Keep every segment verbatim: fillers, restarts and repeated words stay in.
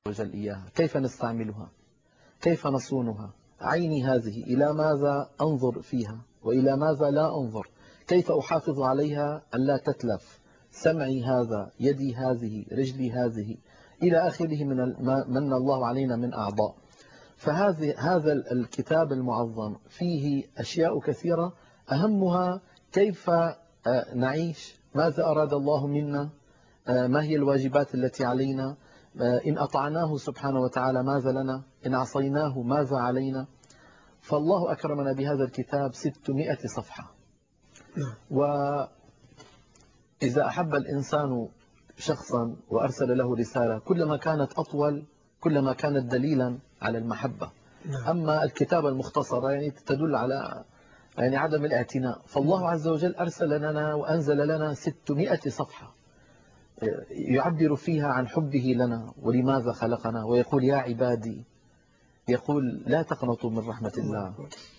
وجل إياها، كيف نستعملها، كيف نصونها، عيني هذه إلى ماذا أنظر فيها وإلى ماذا لا أنظر، كيف أحافظ عليها أن لا تتلف، سمعي هذا، يدي هذه، رجلي هذه، إلى آخره من ما من الله علينا من أعضاء. فهذا هذا الكتاب المعظم فيه أشياء كثيرة، أهمها كيف نعيش، ماذا أراد الله منا، ما هي الواجبات التي علينا، إن أطعناه سبحانه وتعالى ماذا لنا، إن عصيناه ماذا علينا. فالله أكرمنا بهذا الكتاب ستمائة صفحة. وإذا أحب الإنسان شخصا وأرسل له رسالة، كلما كانت أطول كلما كانت دليلا على المحبة. أما الكتاب المختصرة يعني تدل على يعني عدم الاعتناء. فالله عز وجل أرسل لنا وأنزل لنا ستمائة صفحة يعبر فيها عن حبه لنا ولماذا خلقنا، ويقول يا عبادي، يقول لا تقنطوا من رحمة الله،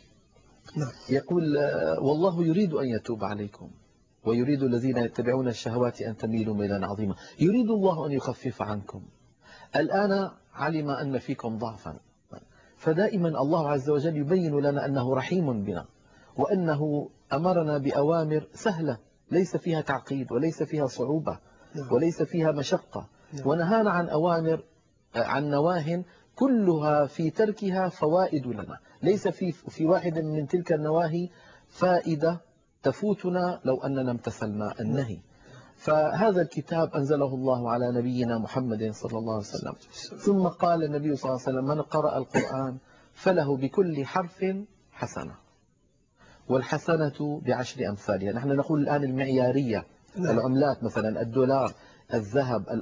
يقول والله يريد أن يتوب عليكم ويريد الذين يتبعون الشهوات أن تميلوا ميلا عظيما، يريد الله أن يخفف عنكم، الآن علم أن فيكم ضعفا. فدائما الله عز وجل يبين لنا أنه رحيم بنا، وأنه أمرنا بأوامر سهلة ليس فيها تعقيد وليس فيها صعوبة وليس فيها مشقة، ونهانا عن أوامر عن نواه كلها في تركها فوائد لنا، ليس في في واحد من تلك النواهي فائدة تفوتنا لو أننا امتثلنا النهي. فهذا الكتاب أنزله الله على نبينا محمد صلى الله عليه وسلم. ثم قال النبي صلى الله عليه وسلم من قرأ القرآن فله بكل حرف حسنة، والحسنة بعشر أمثالها. نحن نقول الآن المعيارية، العملات مثلا الدولار، الذهب،